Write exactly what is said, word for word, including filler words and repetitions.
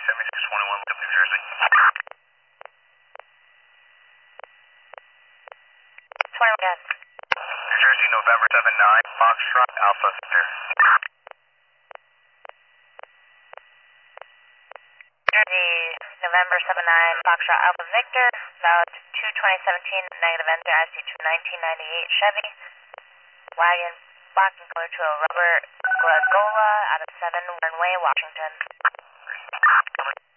seventy-six twenty-one, New Jersey. twenty-one again. New Jersey, November seven nine, Foxtrot, Alpha Victor. Jersey, November seven nine, Foxtrot Alpha Victor, about two twenty seventeen, negative enter, I C two nineteen ninety-eight Chevy, wagon, black and color to a rubber Glasgola out of seven, Warren Way, Washington.